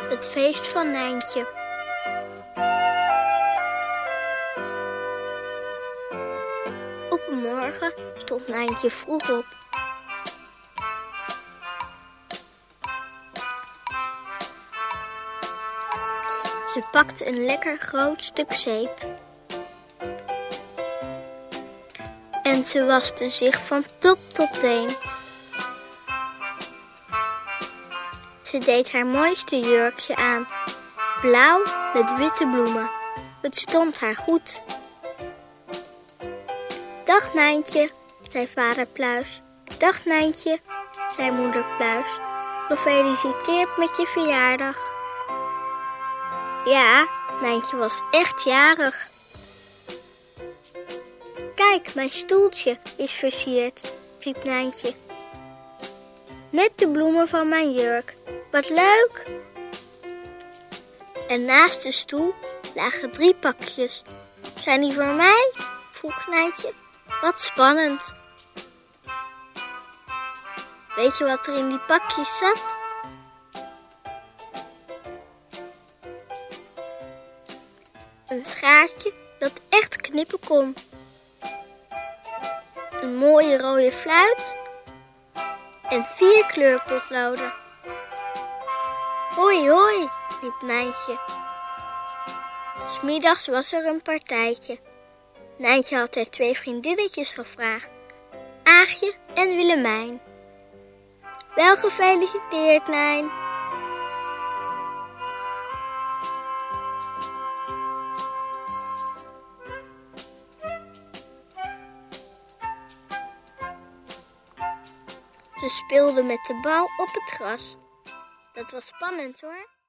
Het feest van Nijntje. Op een morgen stond Nijntje vroeg op. Ze pakte een lekker groot stuk zeep. En ze waste zich van top tot teen. Ze deed haar mooiste jurkje aan, blauw met witte bloemen. Het stond haar goed. Dag Nijntje, zei vader Pluis. Dag Nijntje, zei moeder Pluis. Gefeliciteerd met je verjaardag. Ja, Nijntje was echt jarig. Kijk, mijn stoeltje is versierd, riep Nijntje. Net de bloemen van mijn jurk. Wat leuk! En naast de stoel lagen 3 pakjes. Zijn die voor mij? Vroeg Nijntje. Wat spannend. Weet je wat er in die pakjes zat? Een schaartje dat echt knippen kon. Een mooie rode fluit en 4 kleurpotloden. Hoi, hoi, riep Nijntje. 'S Middags was er een partijtje. Nijntje had haar 2 vriendinnetjes gevraagd, Aagje en Willemijn. Wel gefeliciteerd, Nijn. Ze speelden met de bal op het gras. Dat was spannend hoor.